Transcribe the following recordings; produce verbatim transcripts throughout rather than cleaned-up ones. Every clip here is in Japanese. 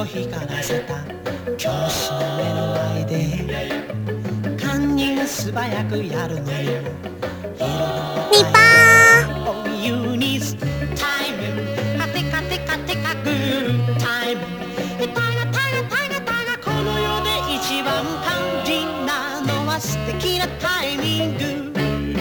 を光らせた教師の目の前でカンニング素早くやるのにもいるのみぱおユニスタイムカテカテカテカグータイムタガタガタガタガこの世で一番肝心なのは素敵なタイミング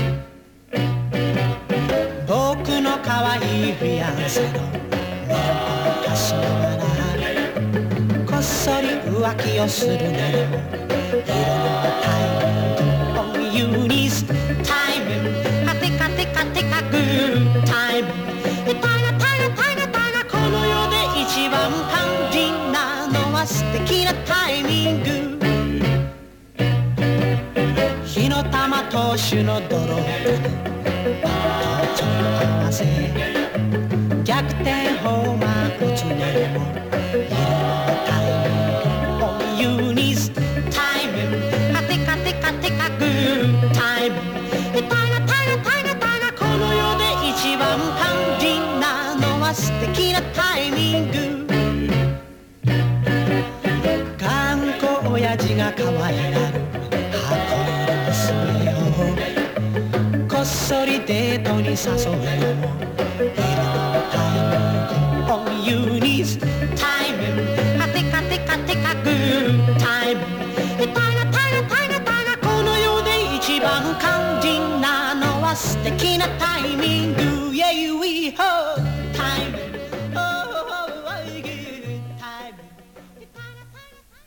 僕の可愛いフィアンセのメロンを貸しながらこっそり浮気をするのにもいるのはタイムユニスタイムカテカテカテカグータイムタガタガタガタガこの世で一番肝心なのは素敵なタイミング火の玉投手のドロープちょっと合わせ逆転ホーマー打つのにもいるのタイムおユニスタイムカテカテカテカグータイムタガタガタガタガこの世で一番肝心なのは素敵なタイミング頑固親父が可愛がる箱入り娘をこっそりデートに誘うのもいるのタイムおユニスタイムカテカテカテカグータイムタガタガタガタガこの世で一番肝心なのは素敵なタイミング